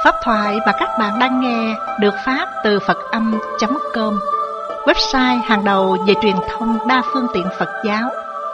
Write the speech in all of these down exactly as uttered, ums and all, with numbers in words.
Pháp thoại mà các bạn đang nghe được phát từ Phật Âm chấm com, website hàng đầu về truyền thông đa phương tiện Phật giáo.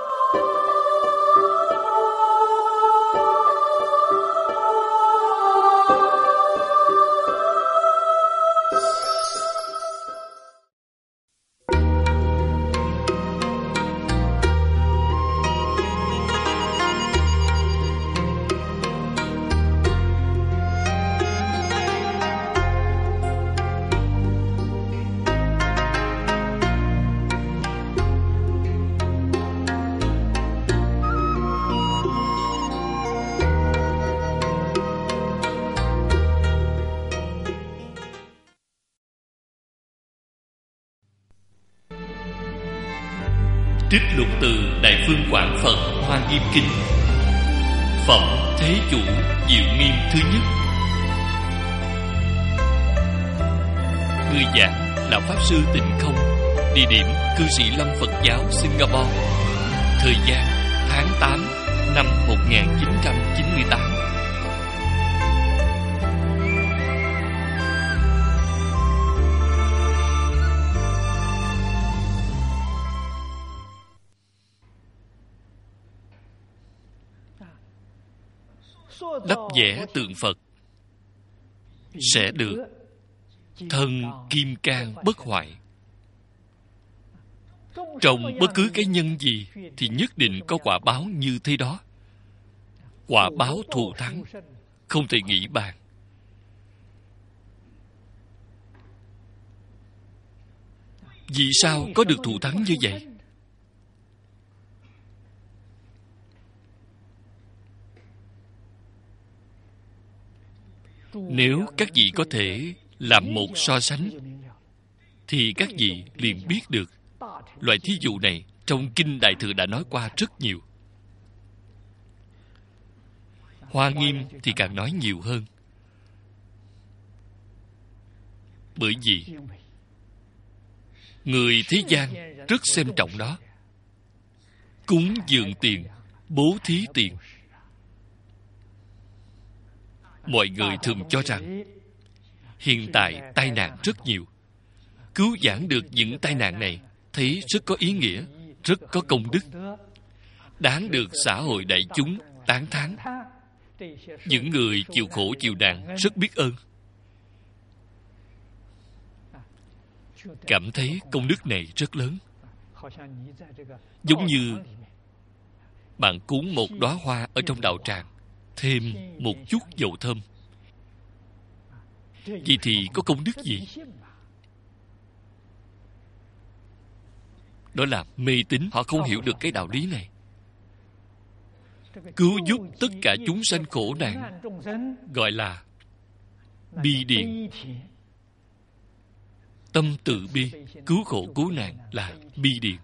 Trích lục từ Đại Phương Quảng Phật Hoa Nghiêm Kinh, phẩm Thế Chủ Diệu Nghiêm thứ nhất. Người giảng là Pháp Sư Tịnh Không, địa điểm Cư Sĩ Lâm Phật Giáo Singapore, thời gian tháng tám năm một nghìn chín trăm chín mươi tám. Đắp vẽ tượng Phật sẽ được thân kim cang bất hoại. Trong bất cứ cái nhân gì thì nhất định có quả báo như thế đó. Quả báo thù thắng không thể nghĩ bàn. Vì sao có được thù thắng như vậy? Nếu các vị có thể làm một so sánh thì các vị liền biết được. Loại thí dụ này trong Kinh Đại Thừa đã nói qua rất nhiều. Hoa Nghiêm thì càng nói nhiều hơn. Bởi vì người thế gian rất xem trọng đó. Cúng dường tiền, bố thí tiền. Mọi người thường cho rằng hiện tại tai nạn rất nhiều. Cứu vãn được những tai nạn này thấy rất có ý nghĩa, rất có công đức, đáng được xã hội đại chúng tán thán. Những người chịu khổ chịu nạn rất biết ơn, cảm thấy công đức này rất lớn. Giống như bạn cúng một đóa hoa ở trong đạo tràng, thêm một chút dầu thơm, vậy thì có công đức gì? Đó là mê tín. Họ không hiểu được cái đạo lý này. Cứu giúp tất cả chúng sanh khổ nạn gọi là bi điền. Tâm từ bi, cứu khổ cứu nạn là bi điền.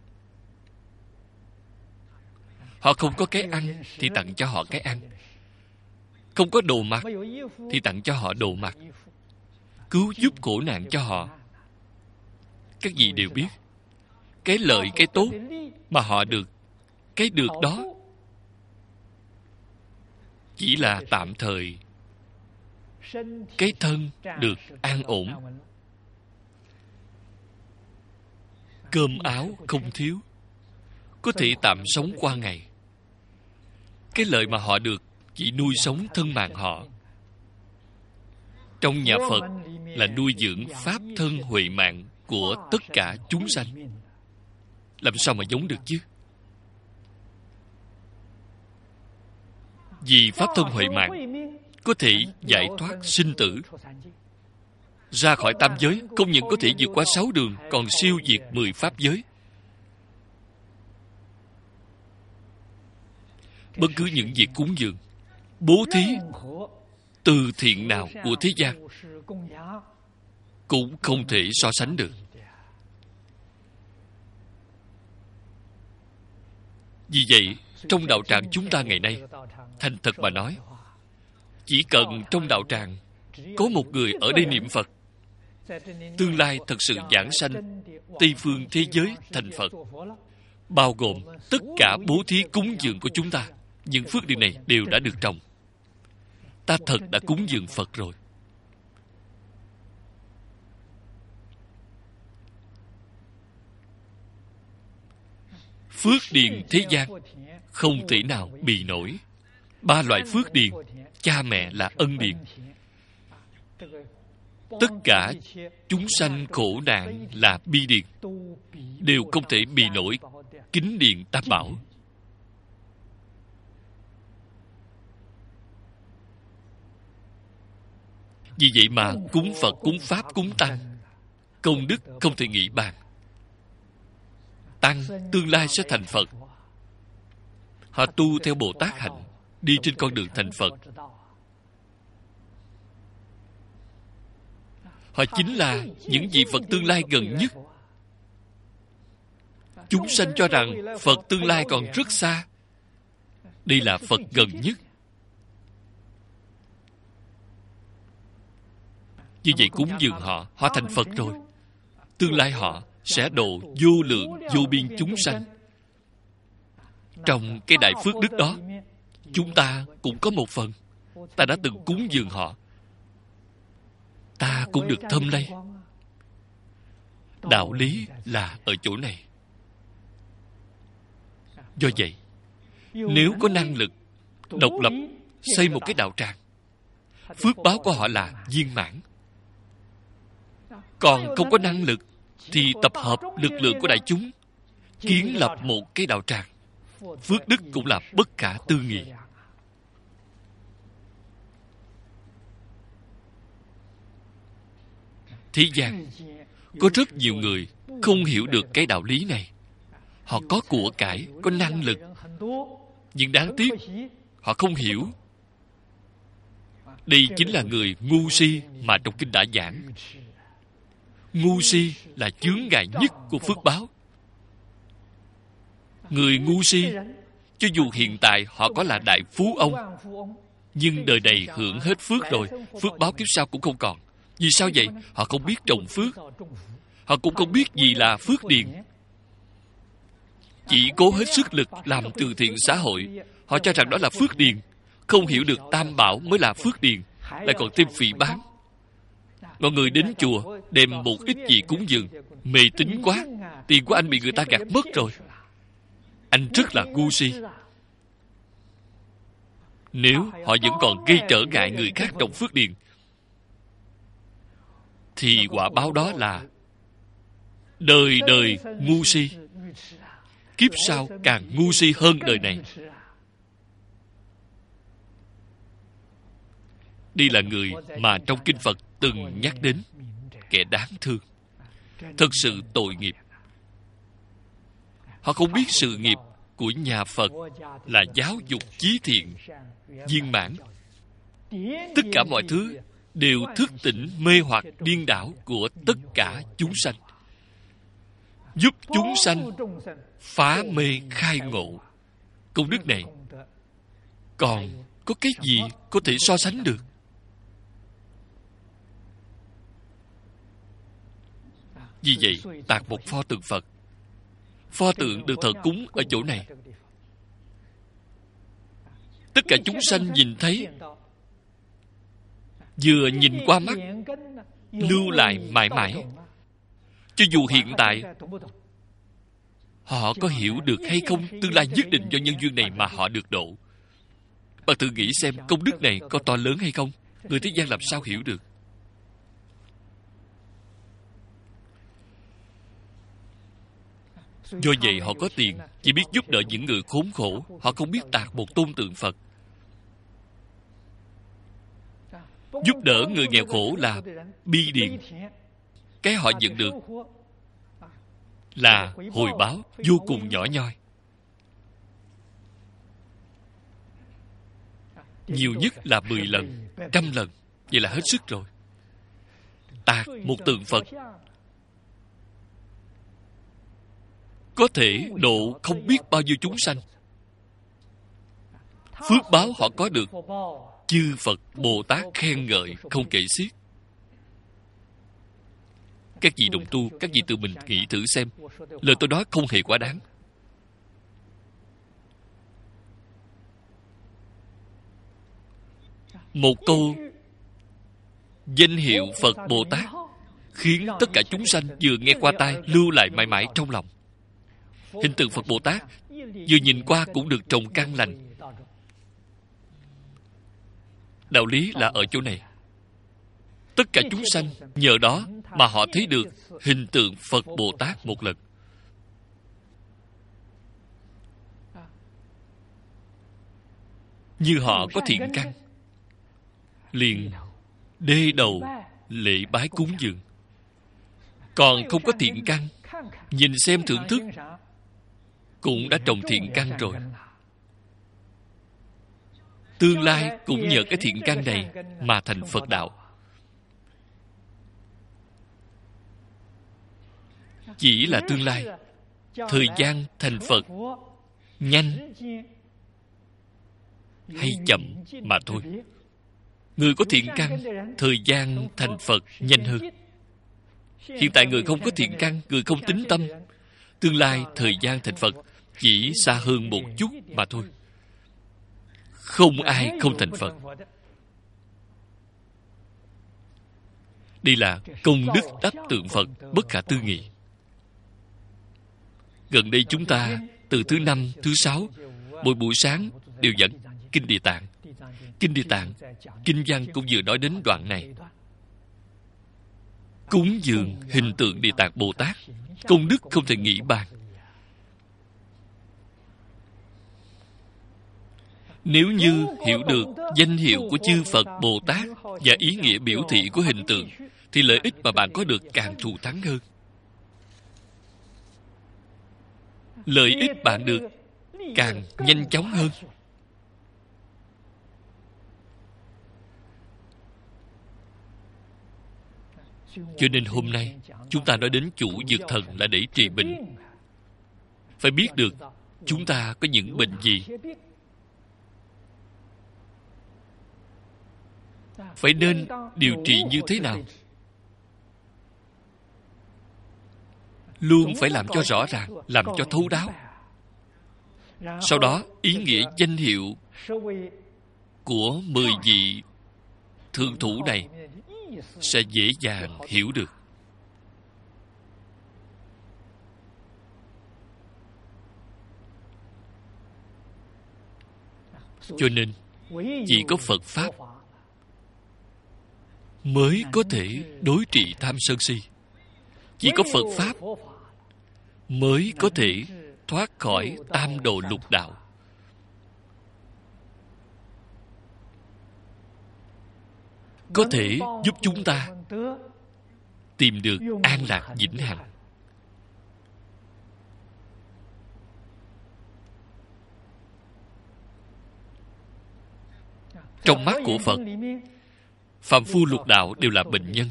Họ không có cái ăn thì tặng cho họ cái ăn, không có đồ mặc thì tặng cho họ đồ mặc, cứu giúp khổ nạn cho họ. Các vị đều biết, cái lợi, cái tốt mà họ được, cái được đó chỉ là tạm thời. Cái thân được an ổn, cơm áo không thiếu, có thể tạm sống qua ngày. Cái lợi mà họ được chỉ nuôi sống thân mạng họ. Trong nhà Phật là nuôi dưỡng pháp thân huệ mạng của tất cả chúng sanh. Làm sao mà giống được chứ? Vì pháp thân huệ mạng có thể giải thoát sinh tử, ra khỏi tam giới. Không những có thể vượt qua sáu đường, còn siêu diệt mười pháp giới. Bất cứ những việc cúng dường, bố thí, từ thiện nào của thế gian cũng không thể so sánh được. Vì vậy, trong đạo tràng chúng ta ngày nay, thành thật mà nói, chỉ cần trong đạo tràng có một người ở đây niệm Phật, tương lai thật sự giảng sanh Tây phương thế giới thành Phật, bao gồm tất cả bố thí cúng dường của chúng ta, những phước điều này đều đã được trồng. ta thật đã cúng dường Phật rồi. Phước điền thế gian không thể nào bì nổi. Ba loại phước điền, cha mẹ là ân điền. Tất cả chúng sanh khổ nạn là bi điền, đều không thể bì nổi kính điền tam bảo. Vì vậy mà cúng Phật, cúng Pháp, cúng Tăng, công đức không thể nghĩ bàn. Tăng tương lai sẽ thành Phật. Họ tu theo Bồ Tát hạnh, đi trên con đường thành Phật. Họ chính là những vị Phật tương lai gần nhất. Chúng sanh cho rằng Phật tương lai còn rất xa. Đây là Phật gần nhất. Như vậy cúng dường họ, họ thành Phật rồi. Tương lai họ sẽ độ vô lượng vô biên chúng sanh. Trong cái đại phước đức đó, chúng ta cũng có một phần. Ta đã từng cúng dường họ, ta cũng được thâm lây. Đạo lý là ở chỗ này. Do vậy, nếu có năng lực độc lập xây một cái đạo tràng, phước báo của họ là viên mãn. Còn không có năng lực thì tập hợp lực lượng của đại chúng kiến lập một cái đạo tràng, phước đức cũng là bất khả tư nghị. Thế gian có rất nhiều người không hiểu được cái đạo lý này. Họ có của cải, có năng lực, nhưng đáng tiếc họ không hiểu. Đây chính là người ngu si mà trong kinh đã giảng. Ngu si là chướng ngại nhất của phước báo. Người ngu si, cho dù hiện tại họ có là đại phú ông, nhưng đời này hưởng hết phước rồi, phước báo kiếp sau cũng không còn. Vì sao vậy? Họ không biết trồng phước. Họ cũng không biết gì là phước điền. Chỉ cố hết sức lực làm từ thiện xã hội. Họ cho rằng đó là phước điền. Không hiểu được tam bảo mới là phước điền, lại còn thêm phỉ báng. Mọi người đến chùa đem một ít gì cúng dường, mê tín quá, tiền của anh bị người ta gạt mất rồi. Anh rất là ngu si. Nếu họ vẫn còn gây trở ngại người khác trong phước điền, thì quả báo đó là đời đời ngu si. Kiếp sau càng ngu si hơn đời này. Đây là người mà trong kinh Phật từng nhắc đến, kẻ đáng thương, thật sự tội nghiệp. Họ không biết sự nghiệp của nhà Phật là giáo dục chí thiện, viên mãn. Tất cả mọi thứ đều thức tỉnh mê hoặc điên đảo của tất cả chúng sanh, giúp chúng sanh phá mê khai ngộ. Công đức này còn có cái gì có thể so sánh được? Vì vậy, tạc một pho tượng Phật. Pho tượng được thờ cúng ở chỗ này. Tất cả chúng sanh nhìn thấy, vừa nhìn qua mắt, lưu lại mãi mãi. Cho dù hiện tại họ có hiểu được hay không, tương lai nhất định do nhân duyên này mà họ được độ. Bạn tự nghĩ xem công đức này có to lớn hay không? Người thế gian làm sao hiểu được? Do vậy họ có tiền, chỉ biết giúp đỡ những người khốn khổ. Họ không biết tạc một tôn tượng Phật. Giúp đỡ người nghèo khổ là bi điền. Cái họ nhận được là hồi báo vô cùng nhỏ nhoi. Nhiều nhất là mười lần, trăm lần. Vậy là hết sức rồi. Tạc một tượng Phật có thể độ không biết bao nhiêu chúng sanh. Phước báo họ có được, chư Phật Bồ Tát khen ngợi không kể xiết. Các vị đồng tu, các vị tự mình nghĩ thử xem, lời tôi nói không hề quá đáng. Một câu danh hiệu Phật Bồ Tát khiến tất cả chúng sanh vừa nghe qua tai lưu lại mãi mãi trong lòng. Hình tượng Phật Bồ Tát vừa nhìn qua cũng được trồng căn lành. Đạo lý là ở chỗ này. Tất cả chúng sanh nhờ đó mà họ thấy được hình tượng Phật Bồ Tát một lần. Như họ có thiện căn, liền đê đầu lễ bái cúng dường. Còn không có thiện căn, nhìn xem thưởng thức cũng đã trồng thiện căn rồi. Tương lai cũng nhờ cái thiện căn này mà thành Phật đạo. Chỉ là tương lai, thời gian thành Phật nhanh hay chậm mà thôi. Người có thiện căn, thời gian thành Phật nhanh hơn. Hiện tại người không có thiện căn, người không tín tâm, tương lai thời gian thành Phật chỉ xa hơn một chút mà thôi. Không ai không thành Phật. Đây là công đức đắp tượng Phật bất khả tư nghị. Gần đây chúng ta từ thứ năm, thứ sáu, mỗi buổi sáng đều dẫn Kinh Địa Tạng. Kinh Địa Tạng, Kinh văn cũng vừa nói đến đoạn này. Cúng dường hình tượng Địa Tạng Bồ Tát, công đức không thể nghĩ bàn. Nếu như hiểu được danh hiệu của chư Phật Bồ Tát và ý nghĩa biểu thị của hình tượng, thì lợi ích mà bạn có được càng thù thắng hơn. Lợi ích bạn được càng nhanh chóng hơn. Cho nên hôm nay chúng ta nói đến chủ dược thần là để trị bệnh. Phải biết được chúng ta có những bệnh gì, phải nên điều trị như thế nào. Luôn phải làm cho rõ ràng, làm cho thấu đáo. Sau đó, ý nghĩa danh hiệu của mười vị thượng thủ này sẽ dễ dàng hiểu được. Cho nên, chỉ có Phật Pháp mới có thể đối trị tham sân si. Chỉ có Phật Pháp mới có thể thoát khỏi tam đồ lục đạo. Có thể giúp chúng ta tìm được an lạc vĩnh hằng. Trong mắt của Phật, phàm phu lục đạo đều là bệnh nhân.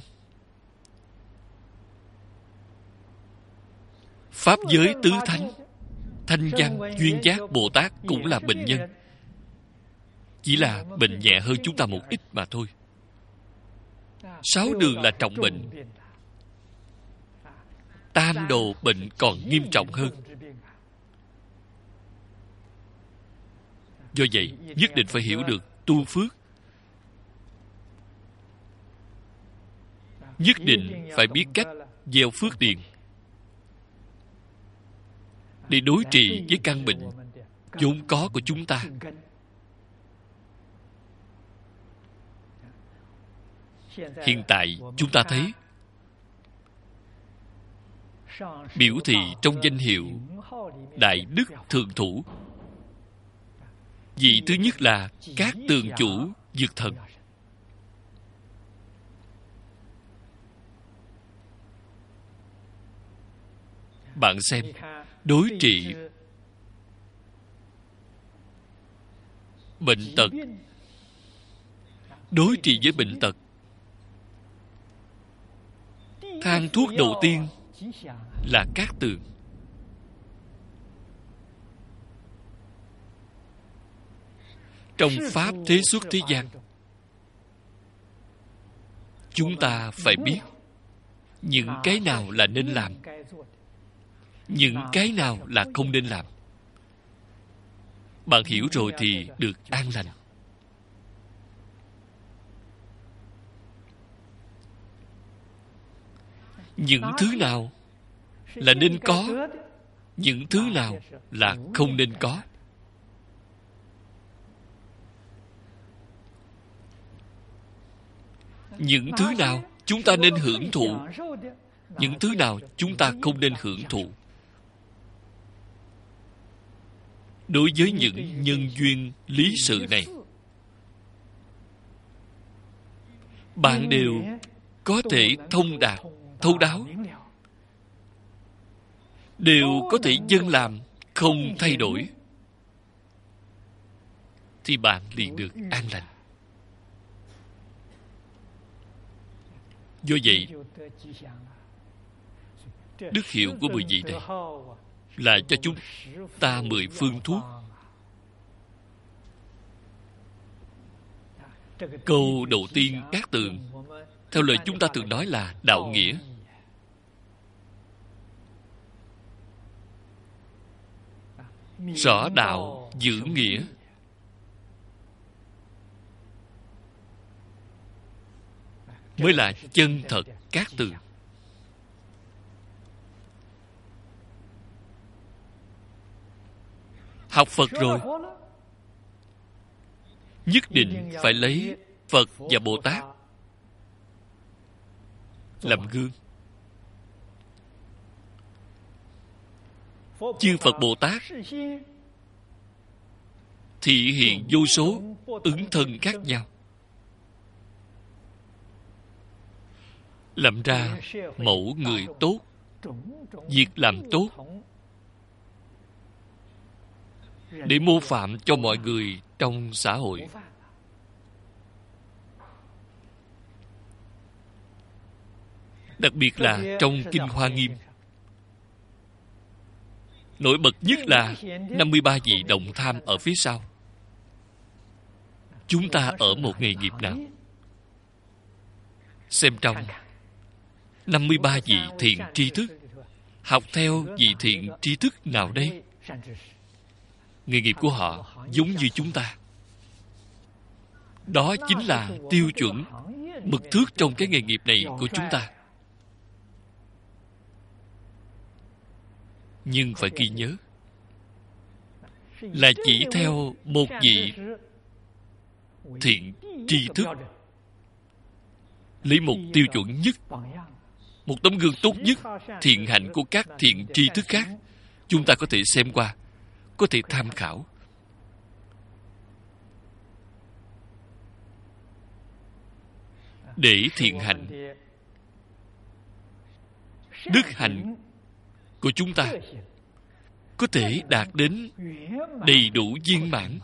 Pháp giới tứ thánh, Thanh Văn, Duyên Giác, Bồ Tát cũng là bệnh nhân. Chỉ là bệnh nhẹ hơn chúng ta một ít mà thôi. Sáu đường là trọng bệnh. Tam đồ bệnh còn nghiêm trọng hơn. Do vậy, nhất định phải hiểu được tu phước. Nhất định phải biết cách gieo phước điền để đối trị với căn bệnh vốn có của chúng ta. Hiện tại chúng ta thấy biểu thị trong danh hiệu Đại Đức Thượng Thủ. Vị thứ nhất là các tường chủ dược thần. Bạn xem, đối trị bệnh tật, đối trị với bệnh tật, thang thuốc đầu tiên là cát tường. Trong Pháp thế xuất thế gian, chúng ta phải biết những cái nào là nên làm, những cái nào là không nên làm. Bạn hiểu rồi thì được an lành. những thứ nào là nên có, những thứ nào là không nên có. Những thứ nào chúng ta nên hưởng thụ, những thứ nào chúng ta không nên hưởng thụ. Đối với những nhân duyên lý sự này, bạn đều có thể thông đạt, thấu đáo, đều có thể dâng làm, không thay đổi, thì bạn liền được an lành. Do vậy, đức hiệu của mười vị này là cho chúng ta mười phương thuốc. Câu đầu tiên Cát Tường, theo lời chúng ta thường nói là đạo nghĩa. Rõ đạo giữ nghĩa. Mới là chân thật Cát Tường. Học Phật rồi, nhất định phải lấy Phật và Bồ Tát làm gương. Chư Phật Bồ Tát thị hiện vô số ứng thân khác nhau, làm ra mẫu người tốt, việc làm tốt, để mô phạm cho mọi người trong xã hội. Đặc biệt là trong Kinh Hoa Nghiêm, nổi bật nhất là năm mươi ba vị đồng tham ở phía sau. Chúng ta ở một nghề nghiệp nào? Xem trong năm mươi ba vị thiện tri thức, học theo vị thiện tri thức nào đây? Nghề nghiệp của họ giống như chúng ta. Đó chính là tiêu chuẩn, mực thước trong cái nghề nghiệp này của chúng ta. Nhưng phải ghi nhớ là chỉ theo một vị thiện tri thức, lấy một tiêu chuẩn nhất, một tấm gương tốt nhất, thiện hạnh của các thiện tri thức khác, chúng ta có thể xem qua, có thể tham khảo. Để thiện hạnh, đức hạnh của chúng ta có thể đạt đến đầy đủ viên mãn.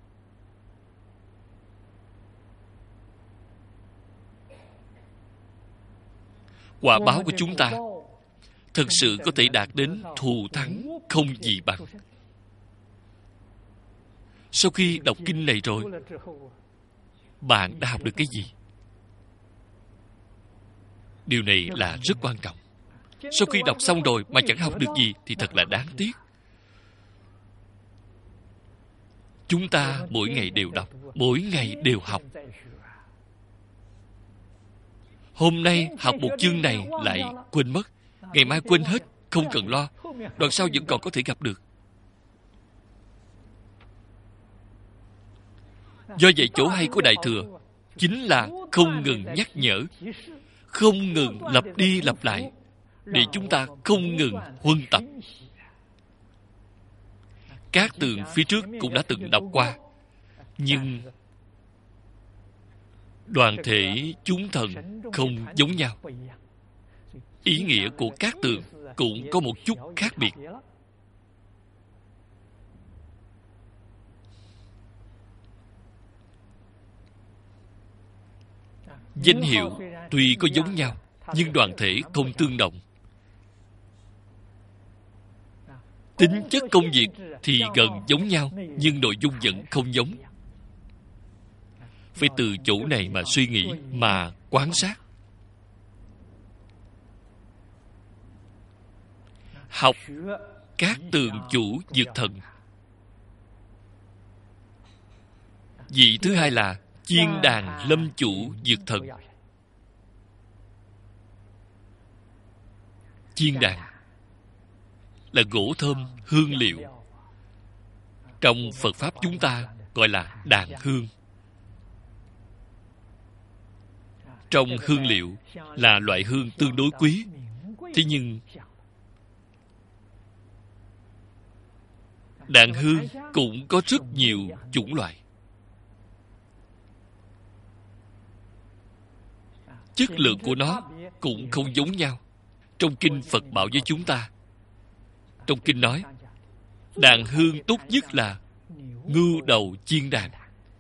Quả báo của chúng ta thực sự có thể đạt đến thù thắng không gì bằng. Sau khi đọc kinh này rồi, bạn đã học được cái gì? Điều này là rất quan trọng. Sau khi đọc xong rồi mà chẳng học được gì thì thật là đáng tiếc. Chúng ta mỗi ngày đều đọc, mỗi ngày đều học. Hôm nay học một chương này lại quên mất, ngày mai quên hết, không cần lo. Đoạn sau vẫn còn có thể gặp được. Do vậy, chỗ hay của Đại Thừa chính là không ngừng nhắc nhở, không ngừng lặp đi lặp lại, để chúng ta không ngừng huân tập. Cát Tường phía trước cũng đã từng đọc qua, nhưng đoàn thể chúng thần không giống nhau. Ý nghĩa của Cát Tường cũng có một chút khác biệt. Danh hiệu tuy có giống nhau, nhưng đoàn thể không tương đồng. Tính chất công việc thì gần giống nhau, nhưng nội dung vẫn không giống. Phải từ chỗ này mà suy nghĩ, mà quan sát. Học Cát Tường chủ dược thần. Vị thứ hai là Chiên Đàn lâm chủ dược thần. chiên đàn là gỗ thơm hương liệu. Trong Phật Pháp chúng ta gọi là đàn hương. Trong hương liệu là loại hương tương đối quý. Thế nhưng đàn hương cũng có rất nhiều chủng loại. Chất lượng của nó cũng không giống nhau. Trong kinh Phật bảo với chúng ta, trong kinh nói đàn hương tốt nhất là ngưu đầu chiên đàn.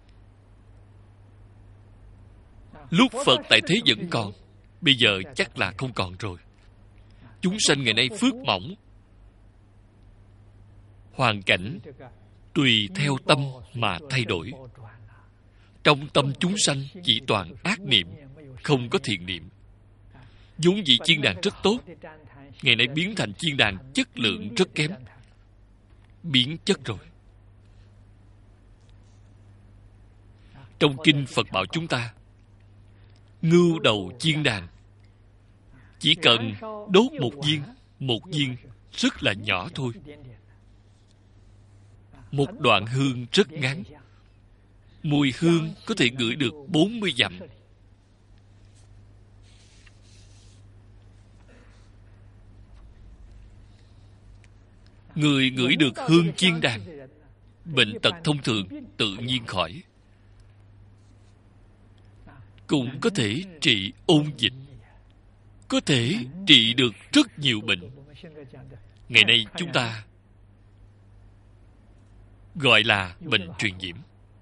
Lúc Phật tại thế vẫn còn, bây giờ chắc là không còn rồi. Chúng sanh ngày nay phước mỏng, hoàn cảnh tùy theo tâm mà thay đổi. Trong tâm chúng sanh chỉ toàn ác niệm, không có thiện niệm. vốn dĩ chiên đàn rất tốt, ngày nay biến thành chiên đàn chất lượng rất kém, biến chất rồi. Trong kinh Phật bảo chúng ta, ngưu đầu chiên đàn chỉ cần đốt một viên, một viên rất là nhỏ thôi. Một đoạn hương rất ngắn, mùi hương có thể ngửi được bốn mươi dặm. Người ngửi được hương chiên đàn, bệnh tật thông thường tự nhiên khỏi. Cũng có thể trị ôn dịch, có thể trị được rất nhiều bệnh. Ngày nay chúng ta gọi là bệnh truyền nhiễm.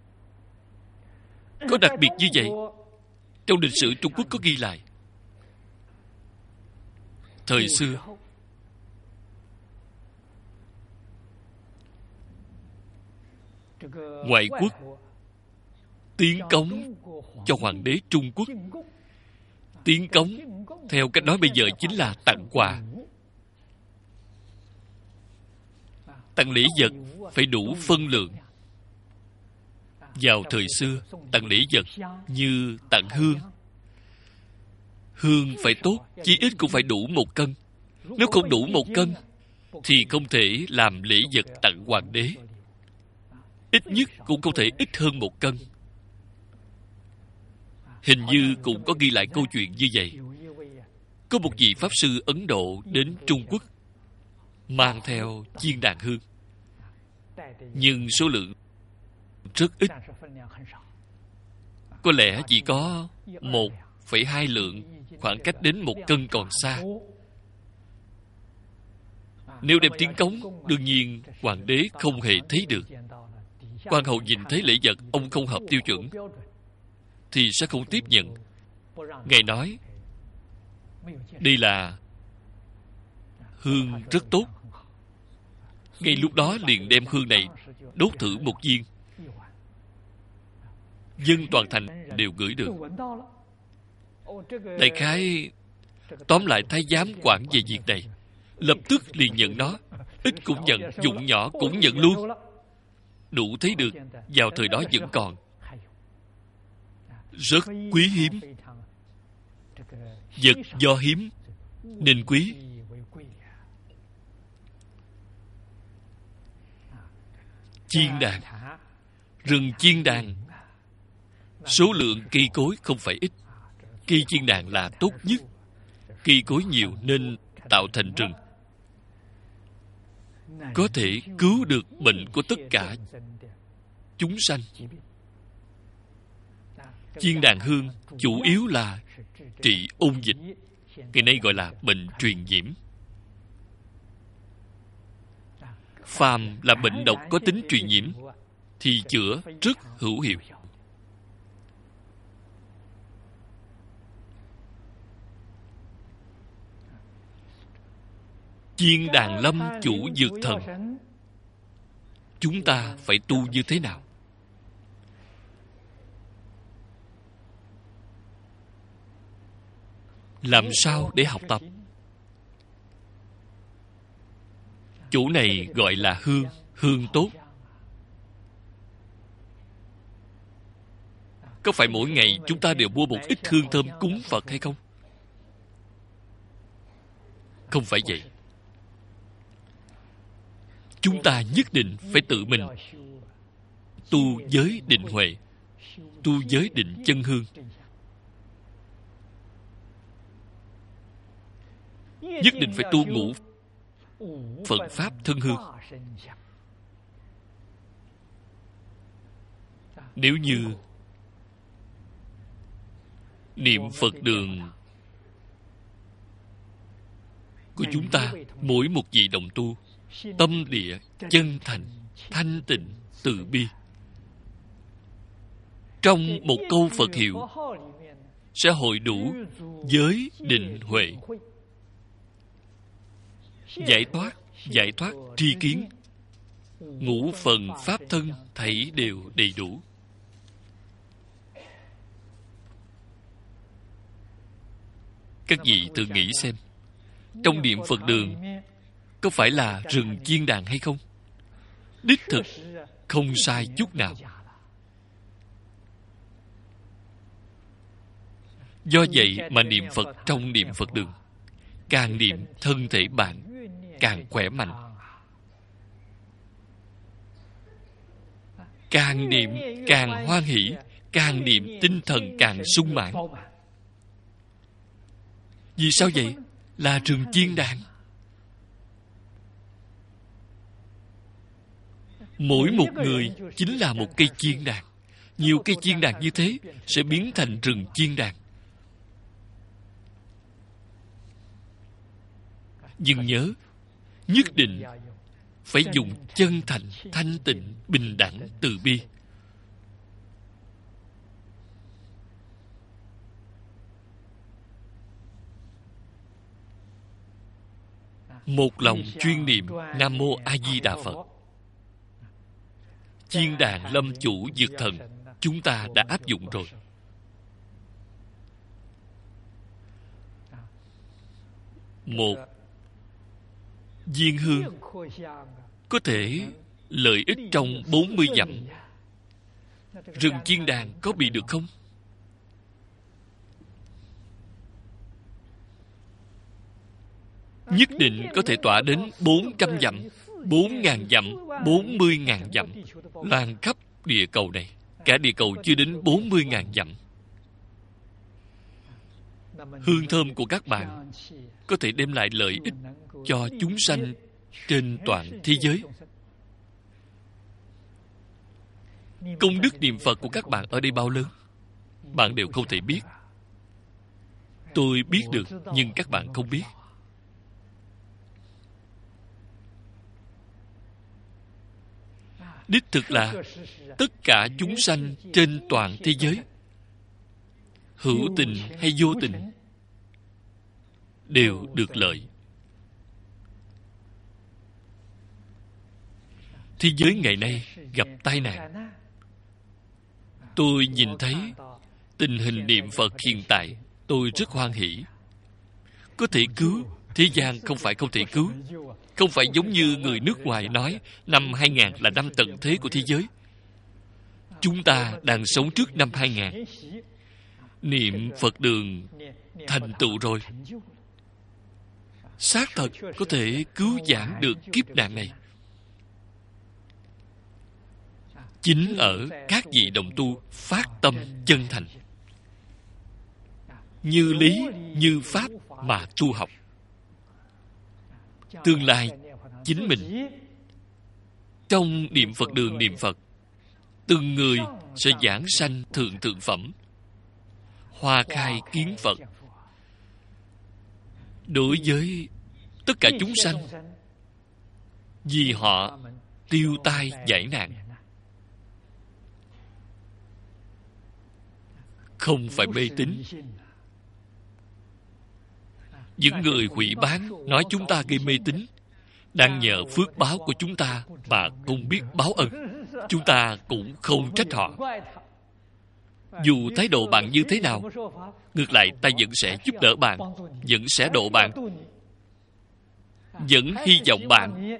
Có đặc biệt như vậy. Trong lịch sử Trung Quốc có ghi lại, thời xưa ngoại quốc tiến cống cho hoàng đế Trung Quốc. Tiến cống theo cách nói bây giờ chính là tặng quà. Tặng lễ vật phải đủ phân lượng. Vào thời xưa, tặng lễ vật như tặng hương. Hương phải tốt, chí ít cũng phải đủ một cân. Nếu không đủ một cân, thì không thể làm lễ vật tặng hoàng đế. Ít nhất cũng không thể ít hơn một cân. Hình như cũng có ghi lại câu chuyện như vậy. Có một vị Pháp sư Ấn Độ đến Trung Quốc, mang theo chiên đàn hương, nhưng số lượng rất ít. Có lẽ chỉ có một phẩy hai lượng, khoảng cách đến một cân còn xa. Nếu đem tiến cống, đương nhiên hoàng đế không hề thấy được. Quan hầu nhìn thấy lễ vật ông không hợp tiêu chuẩn thì sẽ không tiếp nhận. Ngài nói đây là hương rất tốt. Ngay lúc đó liền đem hương này đốt thử một viên. Dân toàn thành đều ngửi được. Đại khái tóm lại thái giám quản về việc này, lập tức liền nhận nó. Ít cũng nhận, dụng nhỏ cũng nhận luôn. Đủ thấy được vào thời đó vẫn còn. Rất quý hiếm. Vật do hiếm nên quý. Chiên đàn, rừng chiên đàn, số lượng cây cối không phải ít. Cây chiên đàn là tốt nhất. Cây cối nhiều nên tạo thành rừng, có thể cứu được bệnh của tất cả chúng sanh. Chiên đàn hương chủ yếu là trị ôn dịch, ngày nay gọi là bệnh truyền nhiễm. Phàm là bệnh độc có tính truyền nhiễm thì chữa rất hữu hiệu. Chiên đàn lâm chủ dược thần, chúng ta phải tu như thế nào? Làm sao để học tập? Chỗ này gọi là hương, hương tốt. Có phải mỗi ngày chúng ta đều mua một ít hương thơm cúng Phật hay không? Không phải vậy. Chúng ta nhất định phải tự mình tu giới định huệ, tu giới định chân hương. Nhất định phải tu ngũ Phật Pháp thân hương. Nếu như niệm Phật đường của chúng ta, mỗi một vị đồng tu tâm địa chân thành, thanh tịnh, từ bi, trong một câu Phật hiệu sẽ hội đủ giới định huệ, giải thoát, giải thoát tri kiến, ngũ phần pháp thân thảy đều đầy đủ. Các vị tự nghĩ xem, trong niệm Phật đường có phải là rừng chiên đàn hay không? Đích thực không sai chút nào. Do vậy mà niệm Phật trong niệm Phật đường, càng niệm thân thể bạn càng khỏe mạnh, càng niệm càng hoan hỷ, càng niệm tinh thần càng sung mãn. Vì sao vậy? Là rừng chiên đàn. Mỗi một người chính là một cây chiên đàn. Nhiều cây chiên đàn như thế sẽ biến thành rừng chiên đàn. Nhưng nhớ, nhất định phải dùng chân thành, thanh tịnh, bình đẳng, từ bi. Một lòng chuyên niệm Nam Mô A Di Đà Phật. Chiên đàn lâm chủ dược thần chúng ta đã áp dụng rồi. Một viên hương có thể lợi ích trong bốn mươi dặm. Rừng chiên đàn có bị được không? Nhất định có thể tỏa đến bốn trăm dặm, bốn ngàn dặm, bốn mươi ngàn dặm, lan khắp địa cầu này. Cả địa cầu chưa đến bốn mươi ngàn dặm. Hương thơm của các bạn có thể đem lại lợi ích cho chúng sanh trên toàn thế giới. Công đức niệm Phật của các bạn ở đây bao lớn, bạn đều không thể biết. Tôi biết được, nhưng các bạn không biết. Đích thực là tất cả chúng sanh trên toàn thế giới, hữu tình hay vô tình, đều được lợi. Thế giới ngày nay gặp tai nạn. Tôi nhìn thấy tình hình niệm Phật hiện tại, tôi rất hoan hỷ. Có thể cứu, thế gian không phải không thể cứu. Không phải giống như người nước ngoài nói năm hai nghìn là năm tận thế của thế giới. Chúng ta đang sống trước năm hai nghìn. Niệm Phật đường thành tựu rồi. Xác thật có thể cứu vãn được kiếp nạn này. Chính ở các vị đồng tu phát tâm chân thành, như lý như pháp mà tu học. Tương lai chính mình trong niệm Phật đường niệm Phật, từng người sẽ giảng sanh thượng thượng phẩm, hoa khai kiến Phật. Đối với tất cả chúng sanh, vì họ tiêu tai giải nạn. Không phải mê tín. Những người hủy bán nói chúng ta gây mê tín, đang nhờ phước báo của chúng ta mà không biết báo ân. Chúng ta cũng không trách họ. Dù thái độ bạn như thế nào, ngược lại ta vẫn sẽ giúp đỡ bạn, vẫn sẽ độ bạn, vẫn hy vọng bạn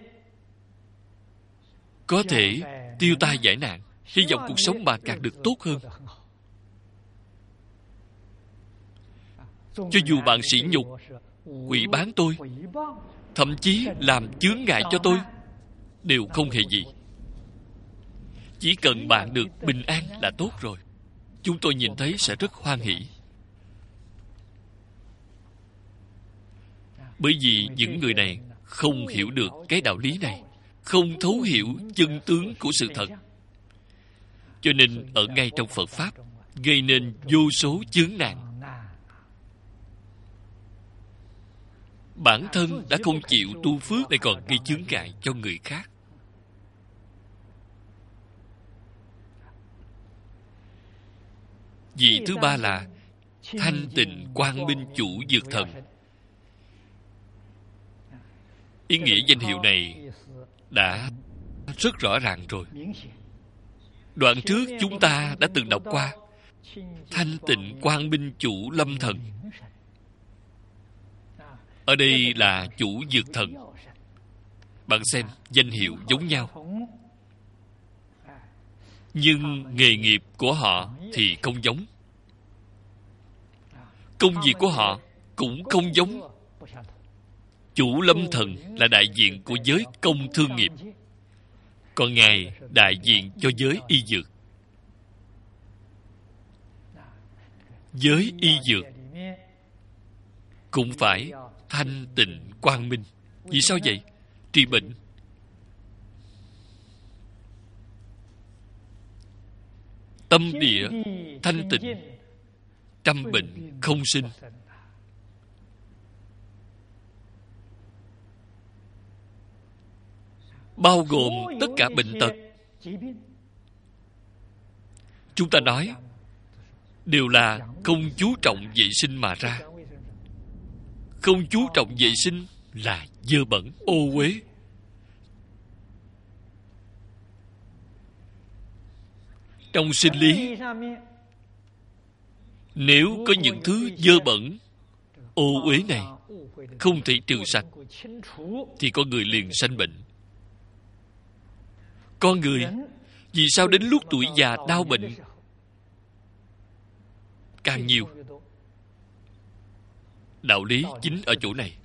có thể tiêu tai giải nạn, hy vọng cuộc sống bạn càng được tốt hơn. Cho dù bạn sỉ nhục, quỷ bán tôi, thậm chí làm chướng ngại cho tôi, đều không hề gì. Chỉ cần bạn được bình an là tốt rồi. Chúng tôi nhìn thấy sẽ rất hoan hỷ. Bởi vì những người này không hiểu được cái đạo lý này, không thấu hiểu chân tướng của sự thật, cho nên ở ngay trong Phật Pháp gây nên vô số chướng nạn. Bản thân đã không chịu tu phước, lại còn gây chướng ngại cho người khác. Vị thứ ba là thanh tịnh quang minh chủ dược thần. Ý nghĩa danh hiệu này đã rất rõ ràng rồi. Đoạn trước chúng ta đã từng đọc qua thanh tịnh quang minh chủ lâm thần. Ở đây là chủ dược thần. Bạn xem, danh hiệu giống nhau, nhưng nghề nghiệp của họ thì không giống. Công việc của họ cũng không giống. Chủ lâm thần là đại diện của giới công thương nghiệp, còn Ngài đại diện cho giới y dược. Giới y dược cũng phải thanh tịnh quang minh. Vì sao vậy? Trị bệnh. Tâm địa thanh tịnh, trăm bệnh không sinh. Bao gồm tất cả bệnh tật. Chúng ta nói đều là không chú trọng vệ sinh mà ra. Không chú trọng vệ sinh là dơ bẩn, ô uế. Trong sinh lý, nếu có những thứ dơ bẩn, ô uế này không thể trừ sạch, thì con người liền sanh bệnh. Con người vì sao đến lúc tuổi già đau bệnh càng nhiều? Đạo lý chính ở chỗ này.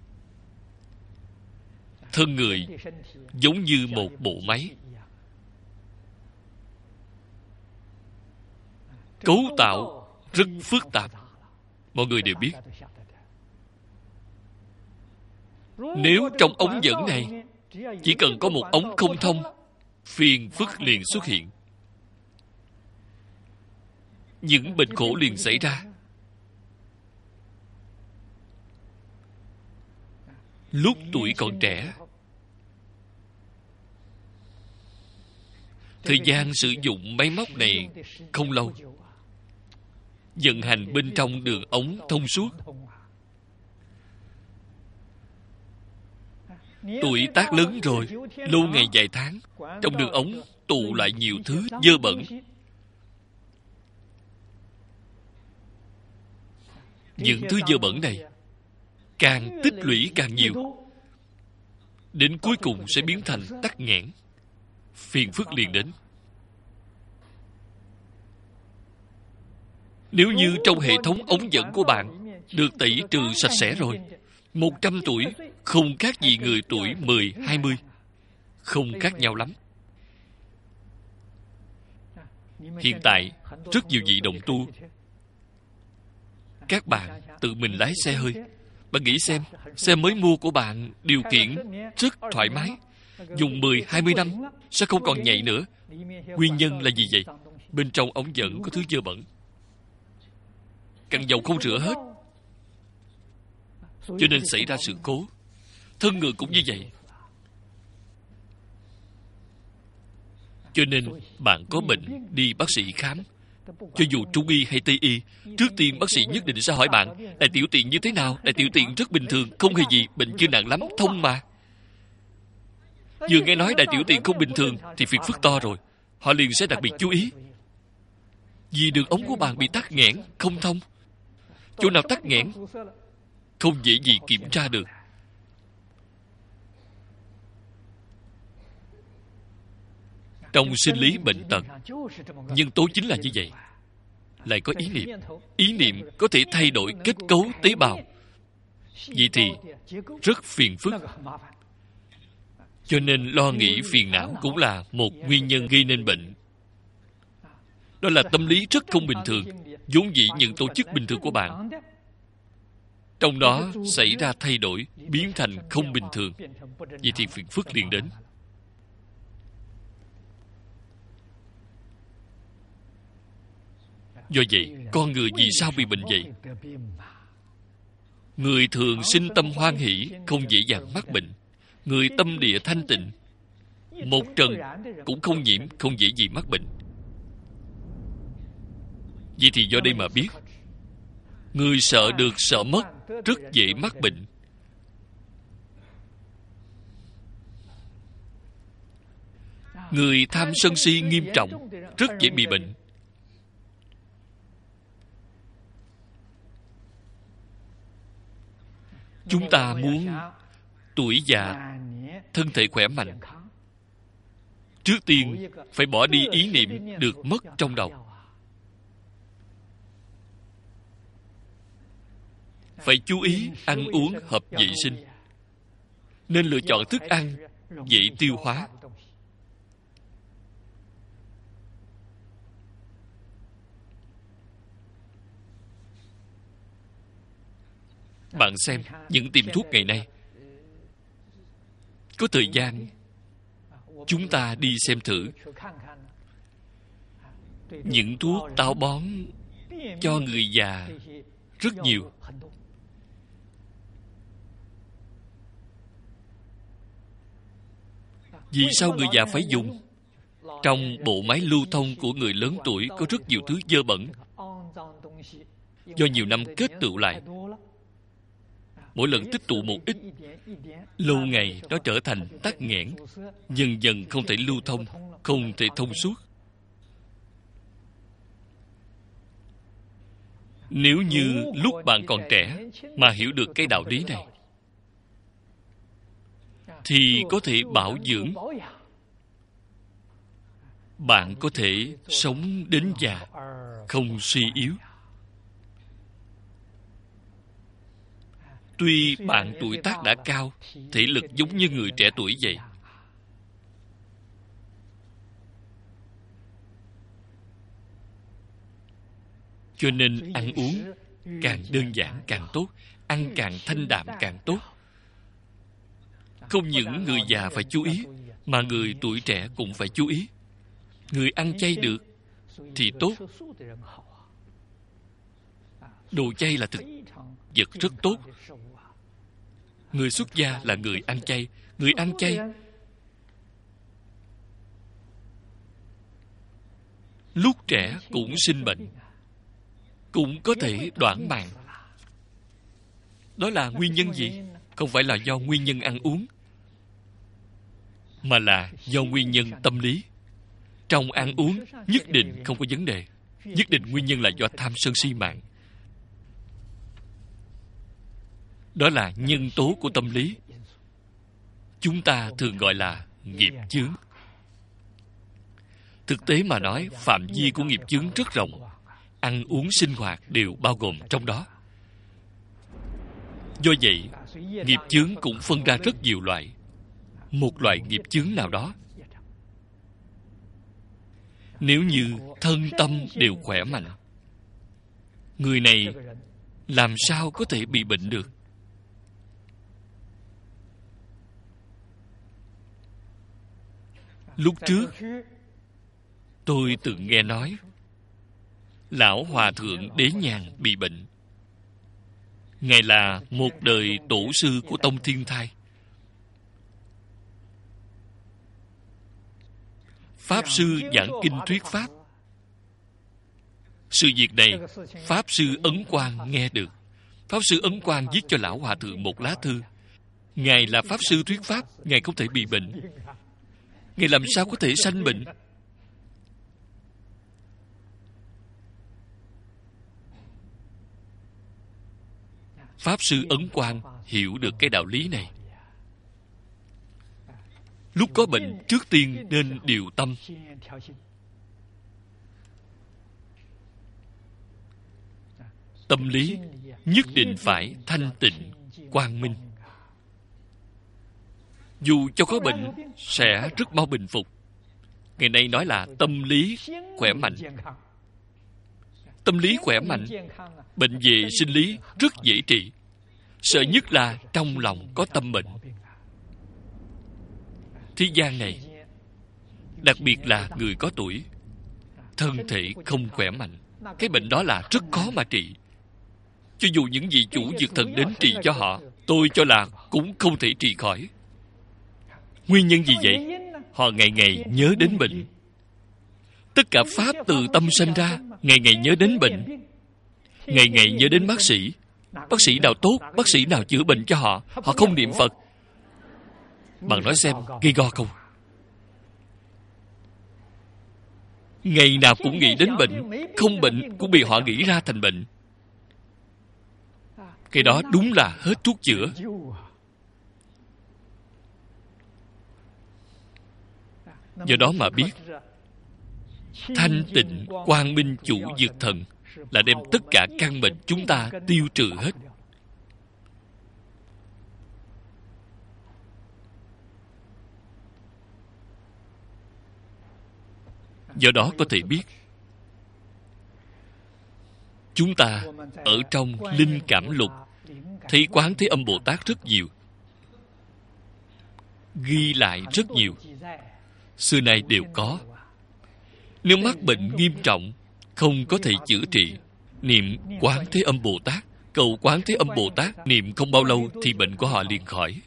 Thân người giống như một bộ máy, cấu tạo rất phức tạp. Mọi người đều biết, nếu trong ống dẫn này chỉ cần có một ống không thông, phiền phức liền xuất hiện. Những bệnh khổ liền xảy ra. Lúc tuổi còn trẻ, thời gian sử dụng máy móc này không lâu, vận hành bên trong đường ống thông suốt. Tuổi tác lớn rồi, lâu ngày vài tháng, trong đường ống tụ lại nhiều thứ dơ bẩn. Những thứ dơ bẩn này càng tích lũy càng nhiều, đến cuối cùng sẽ biến thành tắc nghẽn, phiền phức liền đến. Nếu như trong hệ thống ống dẫn của bạn được tẩy trừ sạch sẽ rồi, một trăm tuổi không khác gì người tuổi mười, hai mươi, không khác nhau lắm. Hiện tại rất nhiều vị đồng tu, các bạn tự mình lái xe hơi. Bạn nghĩ xem, xe mới mua của bạn điều khiển rất thoải mái, dùng mười, hai mươi năm sẽ không còn nhạy nữa. Nguyên nhân là gì vậy? Bên trong ống dẫn có thứ dơ bẩn, cặn dầu không rửa hết, cho nên xảy ra sự cố. Thân người cũng như vậy. Cho nên bạn có bệnh đi bác sĩ khám, cho dù trung y hay tây y, trước tiên bác sĩ nhất định sẽ hỏi bạn: đại tiểu tiện như thế nào? Đại tiểu tiện rất bình thường, không hề gì, bệnh chưa nặng lắm, thông mà. Vừa nghe nói đại tiểu tiện không bình thường thì phiền phức to rồi. Họ liền sẽ đặc biệt chú ý, vì đường ống của bạn bị tắc nghẽn, không thông. Chỗ nào tắc nghẽn không dễ gì kiểm tra được. Trong sinh lý bệnh tật, nhân tố chính là như vậy. Lại có ý niệm. Ý niệm có thể thay đổi kết cấu tế bào. vậy thì rất phiền phức. Cho nên lo nghĩ phiền não cũng là một nguyên nhân gây nên bệnh. Đó là tâm lý rất không bình thường. Vốn dĩ những tổ chức bình thường của bạn, trong đó xảy ra thay đổi, biến thành không bình thường. Vậy thì phiền phức liền đến. Do vậy, con người vì sao bị bệnh vậy? Người thường sinh tâm hoan hỷ, không dễ dàng mắc bệnh. Người tâm địa thanh tịnh, một trần cũng không nhiễm, không dễ gì mắc bệnh. Vậy thì do đây mà biết, người sợ được sợ mất, rất dễ mắc bệnh. Người tham sân si nghiêm trọng, rất dễ bị bệnh. Chúng ta muốn tuổi già, thân thể khỏe mạnh, trước tiên phải bỏ đi ý niệm được mất trong đầu. Phải chú ý ăn uống hợp vệ sinh, nên lựa chọn thức ăn dễ tiêu hóa. Bạn xem, những tiệm thuốc ngày nay, có thời gian chúng ta đi xem thử. Những thuốc táo bón cho người già rất nhiều. Vì sao người già phải dùng? Trong bộ máy lưu thông của người lớn tuổi có rất nhiều thứ dơ bẩn, do nhiều năm kết tụ lại. Mỗi lần tích tụ một ít, lâu ngày nó trở thành tắc nghẽn, dần dần không thể lưu thông, không thể thông suốt. Nếu như lúc bạn còn trẻ mà hiểu được cái đạo lý này, thì có thể bảo dưỡng, bạn có thể sống đến già, không suy yếu. Tuy bạn tuổi tác đã cao, thể lực giống như người trẻ tuổi vậy, cho nên ăn uống càng đơn giản càng tốt, ăn càng thanh đạm càng tốt. Không những người già phải chú ý, mà người tuổi trẻ cũng phải chú ý. Người ăn chay được thì tốt. Đồ chay là thực vật rất tốt. Người xuất gia là người ăn chay. Người ăn chay lúc trẻ cũng sinh bệnh, cũng có thể đoạn mạng. Đó là nguyên nhân gì? Không phải là do nguyên nhân ăn uống, mà là do nguyên nhân tâm lý. Trong ăn uống nhất định không có vấn đề, nhất định nguyên nhân là do tham sân si mạng. Đó là nhân tố của tâm lý. Chúng ta thường gọi là nghiệp chướng. Thực tế mà nói, phạm vi của nghiệp chướng rất rộng. Ăn uống sinh hoạt đều bao gồm trong đó. Do vậy, nghiệp chướng cũng phân ra rất nhiều loại. Một loại nghiệp chướng nào đó, nếu như thân tâm đều khỏe mạnh, người này làm sao có thể bị bệnh được? Lúc trước, tôi từng nghe nói Lão Hòa Thượng Đế Nhàn bị bệnh. Ngài là một đời tổ sư của Tông Thiên Thai. Pháp sư giảng kinh thuyết Pháp. Sự việc này, Pháp sư Ấn Quang nghe được. Pháp sư Ấn Quang viết cho Lão Hòa Thượng một lá thư. Ngài là Pháp sư thuyết Pháp, Ngài không thể bị bệnh. Ngài làm sao có thể sanh bệnh? Pháp sư Ấn Quang hiểu được cái đạo lý này. Lúc có bệnh, trước tiên nên điều tâm. Tâm lý nhất định phải thanh tịnh, quang minh. Dù cho có bệnh sẽ rất mau bình phục. Ngày nay nói là tâm lý khỏe mạnh. Tâm lý khỏe mạnh, bệnh về sinh lý rất dễ trị. Sợ nhất là trong lòng có tâm bệnh. Thế gian này, đặc biệt là người có tuổi, thân thể không khỏe mạnh, cái bệnh đó là rất khó mà trị. Cho dù những vị chủ dược thần đến trị cho họ, tôi cho là cũng không thể trị khỏi. Nguyên nhân gì vậy? Họ ngày ngày nhớ đến bệnh. Tất cả pháp từ tâm sanh ra, ngày ngày nhớ đến bệnh, ngày ngày nhớ đến bác sĩ. Bác sĩ nào tốt, bác sĩ nào chữa bệnh cho họ, họ không niệm Phật. Bạn nói xem, gây go không? Ngày nào cũng nghĩ đến bệnh, không bệnh cũng bị họ nghĩ ra thành bệnh. Cái đó đúng là hết thuốc chữa. Do đó mà biết, thanh tịnh quang minh chủ dược thần là đem tất cả căn bệnh chúng ta tiêu trừ hết. Do đó có thể biết, chúng ta ở trong Linh Cảm Lục thấy Quán Thế Âm Bồ Tát rất nhiều, ghi lại rất nhiều, xưa nay đều có. Nếu mắc bệnh nghiêm trọng, không có thể chữa trị, niệm Quán Thế Âm Bồ Tát, cầu Quán Thế Âm Bồ Tát, niệm không bao lâu thì bệnh của họ liền khỏi.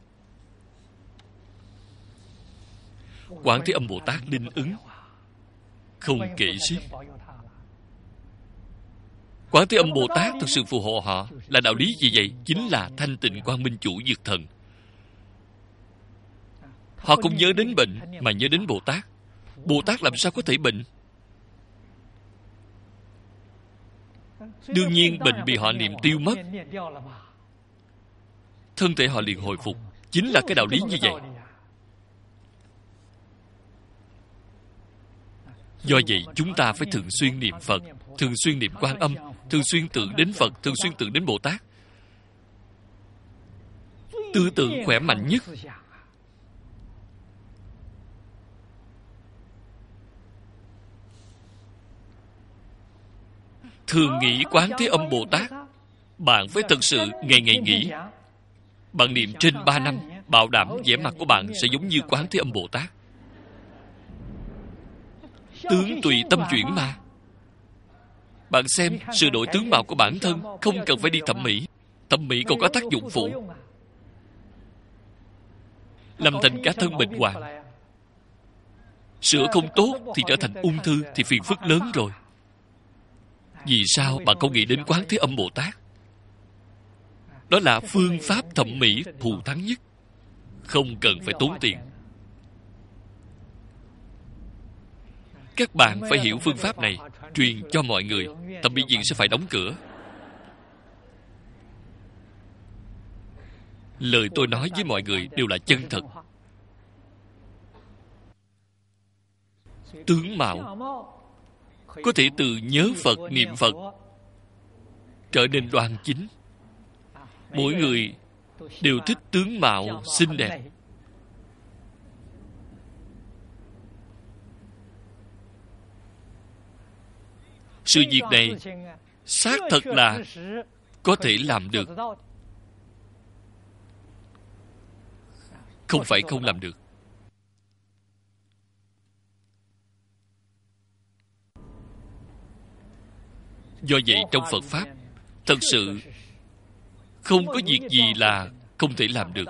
Quán Thế Âm Bồ Tát linh ứng không kể xiết. Quán Thế Âm Bồ Tát thực sự phù hộ họ là đạo lý gì vậy? Chính là thanh tịnh quang minh chủ dược thần. Họ không nhớ đến bệnh mà nhớ đến Bồ Tát. Bồ Tát làm sao có thể bệnh? Đương nhiên bệnh bị họ niệm tiêu mất, thân thể họ liền hồi phục. Chính là cái đạo lý như vậy. Do vậy chúng ta phải thường xuyên niệm Phật, thường xuyên niệm Quan Âm, thường xuyên tưởng đến Phật, thường xuyên tưởng đến Bồ Tát. Tư tưởng khỏe mạnh nhất. Thường nghĩ Quán Thế Âm Bồ Tát. Bạn phải thực sự ngày ngày nghĩ. Bạn niệm trên ba năm, bảo đảm vẻ mặt của bạn sẽ giống như Quán Thế Âm Bồ Tát. Tướng tùy tâm chuyển mà. Bạn xem, sửa đổi tướng mạo của bản thân không cần phải đi thẩm mỹ. Thẩm mỹ còn có tác dụng phụ, làm thành cả thân bệnh hoạn. Sửa không tốt thì trở thành ung thư, thì phiền phức lớn rồi. Vì sao bạn không nghĩ đến Quán Thế Âm Bồ Tát? Đó là phương pháp thẩm mỹ thù thắng nhất, không cần phải tốn tiền. Các bạn phải hiểu phương pháp này, truyền cho mọi người. Thẩm mỹ viện sẽ phải đóng cửa. Lời tôi nói với mọi người đều là chân thật. Tướng mạo có thể từ nhớ Phật, niệm Phật trở nên đoan chính. Mỗi người đều thích tướng mạo xinh đẹp. Sự việc này xác thật là có thể làm được, không phải không làm được. Do vậy trong Phật Pháp thật sự không có việc gì là không thể làm được.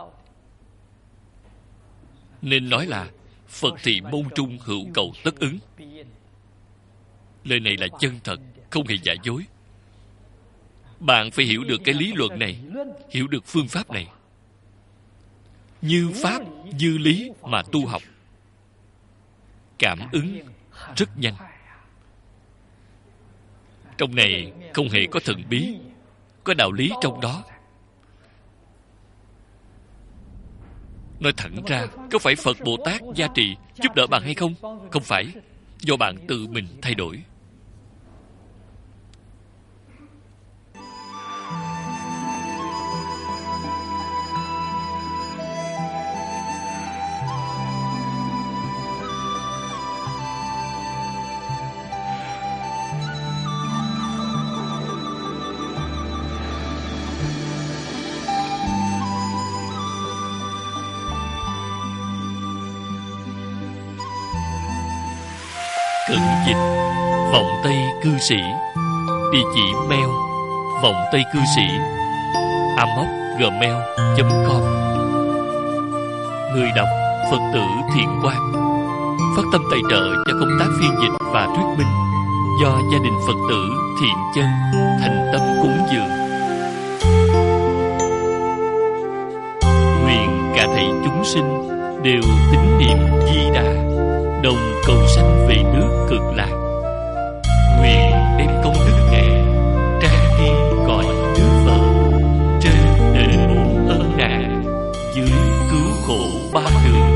Nên nói là Phật thì môn trung hữu cầu tất ứng. Lời này là chân thật, không hề giả dối. Bạn phải hiểu được cái lý luận này, hiểu được phương pháp này. Như pháp, như lý mà tu học, cảm ứng rất nhanh. Trong này không hề có thần bí, có đạo lý trong đó. Nói thẳng ra, có phải Phật Bồ Tát gia trì giúp đỡ bạn hay không? Không phải, do bạn tự mình thay đổi. tận dịch Vọng Tây Cư Sĩ. Địa chỉ mail vọng tây cư sĩ a m o c gmail chấm com. Người đọc Phật tử Thiện Quang. Phát tâm tài trợ cho công tác phiên dịch và thuyết minh do gia đình Phật tử Thiện Chân thành tâm cúng dường. Nguyện cả thảy chúng sinh đều tín niệm Di Đà, đồng cầu sanh về nước Cực Lạc. Nguyện đem công đức nghệ trang nghiêm cõi nước Phật, trên đền bù ân nạn, dưới cứu khổ ba đường